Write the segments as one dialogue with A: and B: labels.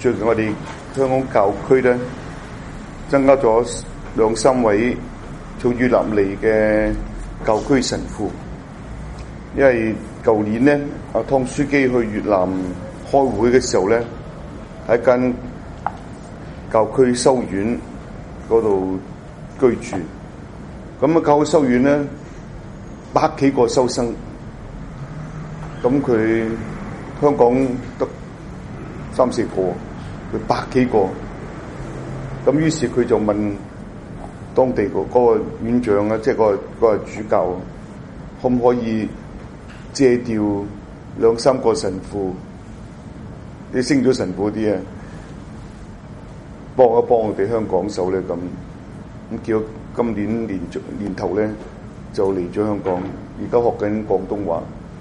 A: 最近我哋香港教區咧增加咗2-3位從越南嚟嘅教區神父，因為舊年咧阿湯書記去越南開會嘅時候咧，喺間教區修院嗰度居住，咁啊教區修院咧100幾個修生，咁佢香港得3-4個，佢100幾個，咁於是佢就問當地嗰個院長啊，即係嗰個主教，可唔可以借調2-3個神父，你升咗神父啲啊，幫一幫我哋香港手咧咁，叫今年年頭咧就嚟咗香港，而家學緊廣東話。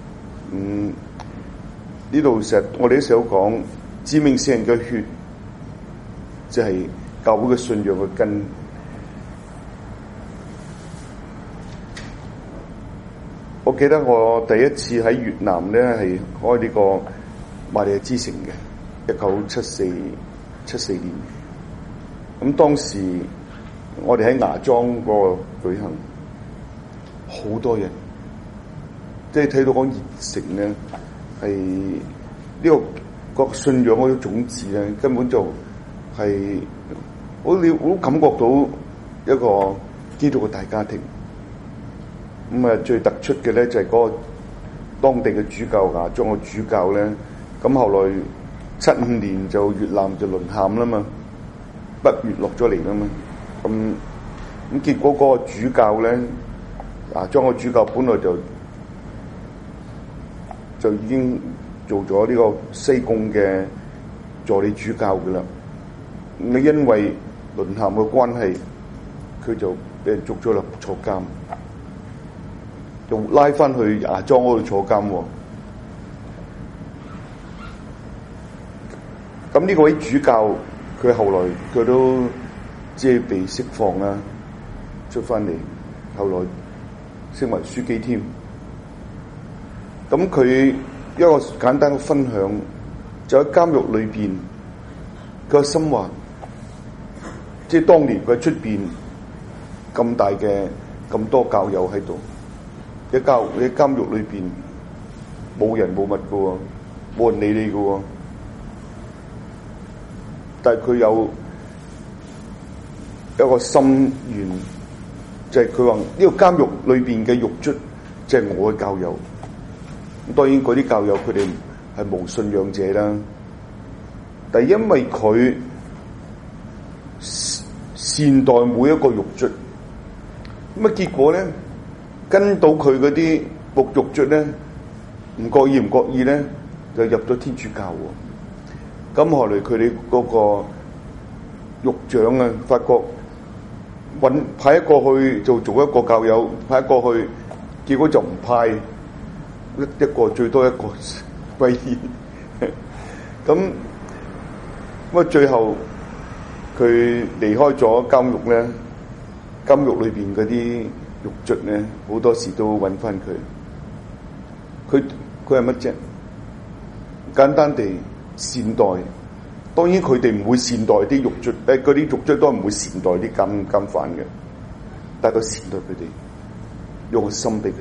A: 呢度成日我哋啲時候講，知命聖人嘅血就係教會嘅信仰嘅根。我記得我第一次喺越南咧係開呢個瑪利亞之城嘅，1974年。咁當時我哋喺芽莊嗰個舉行，好多人，即係睇到講熱誠咧，係呢個信仰嗰種種子咧，根本就係好感覺到一個基督嘅大家庭。咁啊，最突出嘅咧就係嗰個當地嘅主教，芽莊嘅主教咧。咁後來75年就越南就淪陷啦嘛，北越落咗嚟啦嘛。咁結果嗰個主教咧，芽莊嘅主教本來就已經做咗呢個西貢嘅助理主教噶啦。咁因為淪陷嘅關係，佢就俾人捉咗落坐監。就拉翻去芽莊嗰度坐監喎。咁呢個位主教，佢後來佢都即係被釋放啦，出翻嚟，後來升為書記添。咁佢一個簡單嘅分享，就喺監獄裏邊，佢個心話，即係當年佢喺出邊咁大嘅咁多教友喺度。喺監獄裏邊冇人冇物嘅喎，冇人理你嘅喎，但係佢有一個心願，就係佢話呢個監獄裏邊嘅獄卒，即係我嘅教友。咁當然嗰啲教友佢哋係無信仰者啦，但係因為佢善待每一個獄卒，咁啊結果咧。跟到佢嗰啲獄卒咧，唔覺意咧，就入咗天主教喎。咁後來佢哋嗰個獄長啊，發覺派一個去做一個教友，派一個去，結果就唔派一個，最多一個歸依。咁啊，最後佢離開咗監獄咧，監獄裏邊嗰啲獄卒咧，好多時都揾翻佢。佢係乜啫？簡單地善待。當然佢哋唔會善待啲獄卒，嗰啲獄卒都唔會善待啲監犯嘅。但係佢善待佢哋，用個心俾佢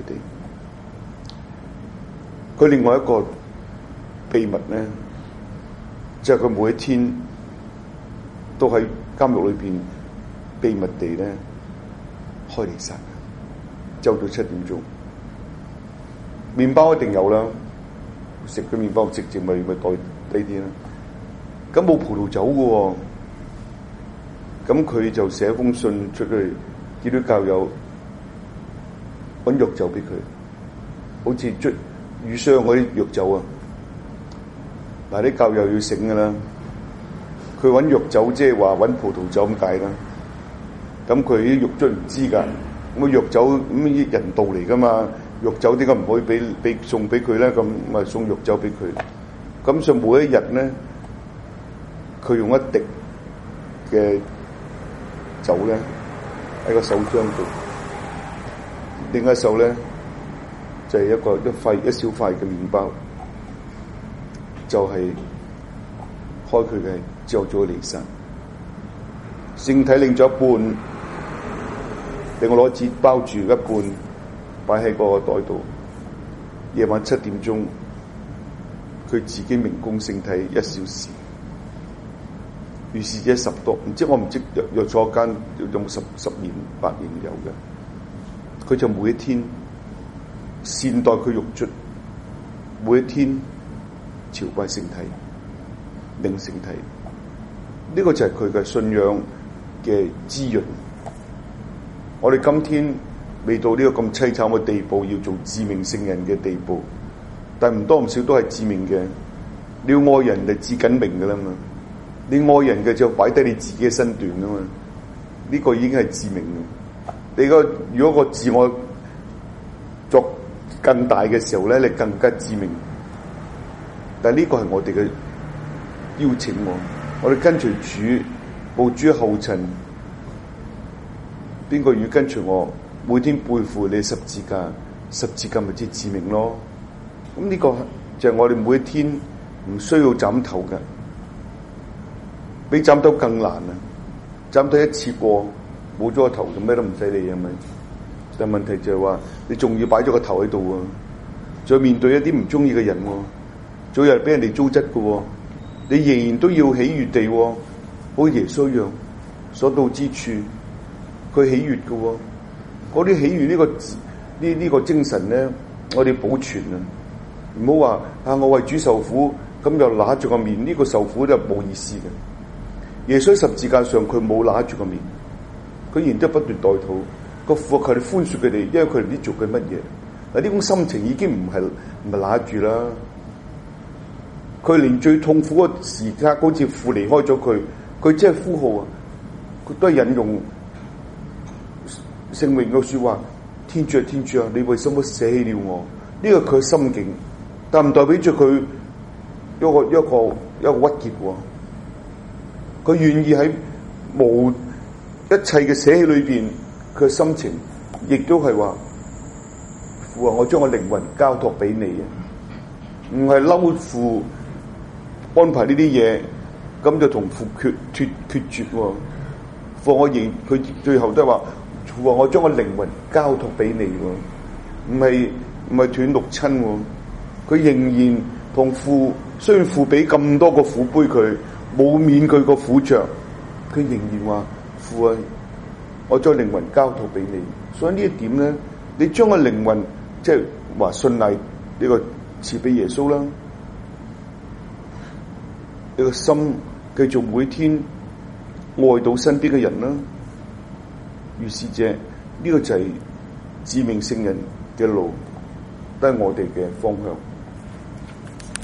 A: 哋。佢另外一個秘密咧，就係佢每一天都喺監獄裏邊秘密地咧開彌撒。晝到7點鐘，麵包一定有啦，食嘅麵包直接咪袋低啲啦。咁冇葡萄酒嘅喎，咁佢就寫封信出去，叫啲教友揾藥酒俾佢，好似捽乳霜嗰啲藥酒啊。嗱，啲教友要醒㗎啦，佢揾藥酒即係話揾葡萄酒咁解啦。咁佢啲獄卒唔知㗎。咁藥酒咁人道嚟噶嘛？藥酒點解唔可以俾送俾佢咧？咁咪送藥酒俾佢。咁所以每一日咧，佢用一滴嘅酒咧喺個手掌度，另一手咧就係一小塊嘅麵包，就係開佢嘅之後再離散。聖體領咗一半，俾我攞紙包住一半，擺喺個袋度。夜晚7點鐘，佢自己明供聖體1小時。於是者10多，我唔知約咗間有冇10年8年有嘅。佢就每一天善待佢獄卒，每一天朝拜聖體、領聖體。呢個就係佢嘅信仰嘅滋潤。我哋今天未到呢個咁凄慘嘅地步，要做致命聖人嘅地步，但唔多唔少都係致命嘅。你要愛人就至緊命噶啦嘛，你愛人嘅就擺低你自己嘅身段啊嘛，呢個已經係致命嘅。你如果個自我作更大嘅時候咧，你更加致命。但係呢個係我哋嘅邀請，我哋跟隨主，步主後塵。邊個願跟隨我？每天背負你十字架，十字架咪即係致命咯。咁呢個就係我哋每一天唔需要斬頭嘅，比斬頭更難啊！斬頭一次過冇咗個頭，就咩都唔使理係咪？但問題就係話，你仲要擺咗個頭喺度喎，仲要面對一啲唔中意嘅人喎，早日俾人哋糟質嘅喎，你仍然都要喜悅地喎，好似耶穌一樣，所到之處佢喜悅嘅喎。嗰啲喜悅呢個精神咧，我哋保存啊！唔好話我為主受苦，咁又揦住個面，呢個受苦就冇意思嘅。耶穌喺十字架上佢冇揦住個面，佢然之後不斷代禱，個父求你寬恕佢哋，因為佢哋唔知做緊乜嘢。嗱，呢種心情已經唔係揦住啦。佢連最痛苦嘅時刻，好似父離開咗佢，佢只係呼號啊！佢都係引用聖詠嘅說話，天主啊，天主啊，你為什麼捨棄了我？呢個佢心境，但唔代表住佢一個鬱結喎。佢願意喺無一切嘅捨棄裏邊，佢嘅心情亦都係話，父啊，我將我靈魂交託俾你啊！唔係嬲父安排呢啲嘢，咁就同父決絕喎。父我仍佢最後都係話。父話我將個靈魂交託俾你喎，唔係斷六親喎，佢仍然同父，雖然父俾咁多個苦杯佢，冇免佢個苦着，佢仍然話父啊，我將靈魂交託俾你。所以呢一點咧，你將個靈魂即係話信賴呢個賜俾耶穌啦，你個心繼續每天愛到身邊嘅人啦。於是者呢個就係致命聖人嘅路，都係我哋嘅方向。